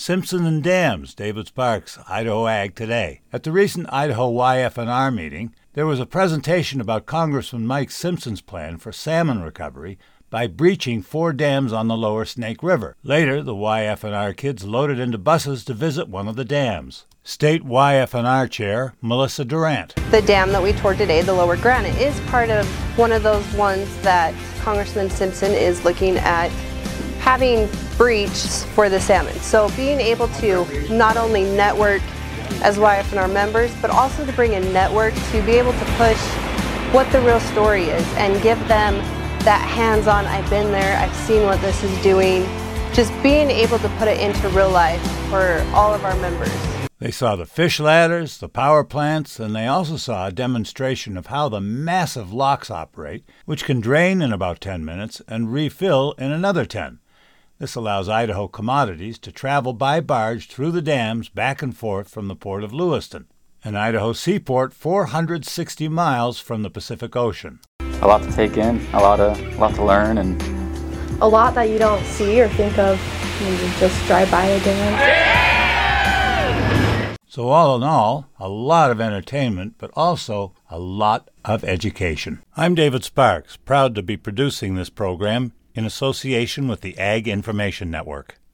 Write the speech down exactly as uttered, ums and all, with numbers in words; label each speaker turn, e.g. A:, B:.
A: Simpson and Dams, David Sparks, Idaho Ag Today. At the recent Idaho Y F N R meeting, there was a presentation about Congressman Mike Simpson's plan for salmon recovery by breaching four dams on the lower Snake River. Later, the Y F N R kids loaded into buses to visit one of the dams. State Y F N R Chair Melissa Durant.
B: The dam that we toured today, the Lower Granite, is part of one of those ones that Congressman Simpson is looking at having breached for the salmon. So being able to not only network as Y F N R members, but also to bring a network to be able to push what the real story is and give them that hands-on, I've been there, I've seen what this is doing, just being able to put it into real life for all of our members.
A: They saw the fish ladders, the power plants, and they also saw a demonstration of how the massive locks operate, which can drain in about ten minutes and refill in another ten. This allows Idaho commodities to travel by barge through the dams back and forth from the port of Lewiston, an Idaho seaport four hundred sixty miles from the Pacific Ocean.
C: A lot to take in, a lot, of, a lot to learn, and
D: a lot that you don't see or think of when you just drive by a dam.
A: So all in all, a lot of entertainment, but also a lot of education. I'm David Sparks, proud to be producing this program in association with the Ag Information Network.